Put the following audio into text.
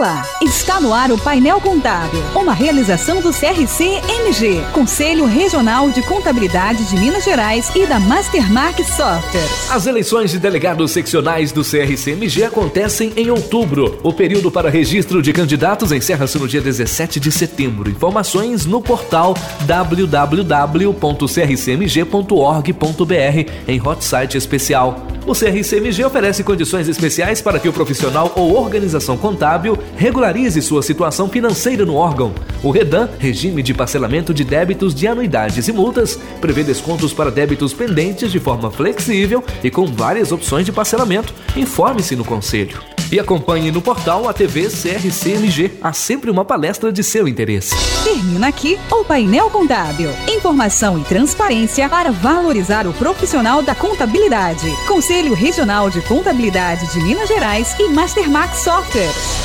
Olá, está no ar o Painel Contábil, uma realização do CRC-MG, Conselho Regional de Contabilidade de Minas Gerais e da Mastermark Software. As eleições de delegados seccionais do CRC-MG acontecem em outubro. O período para registro de candidatos encerra-se no dia 17 de setembro. Informações no portal www.crcmg.org.br em hot site especial. O CRC-MG oferece condições especiais para que o profissional ou organização contábil regularize sua situação financeira no órgão. O REDAM, Regime de Parcelamento de Débitos de Anuidades e Multas, prevê descontos para débitos pendentes de forma flexível e com várias opções de parcelamento. Informe-se no Conselho. E acompanhe no portal a TV CRC-MG. Há sempre uma palestra de seu interesse. Termina aqui o Painel Contábil. Informação e transparência para valorizar o profissional da contabilidade. Conselho Regional de Contabilidade de Minas Gerais e Mastermark Software.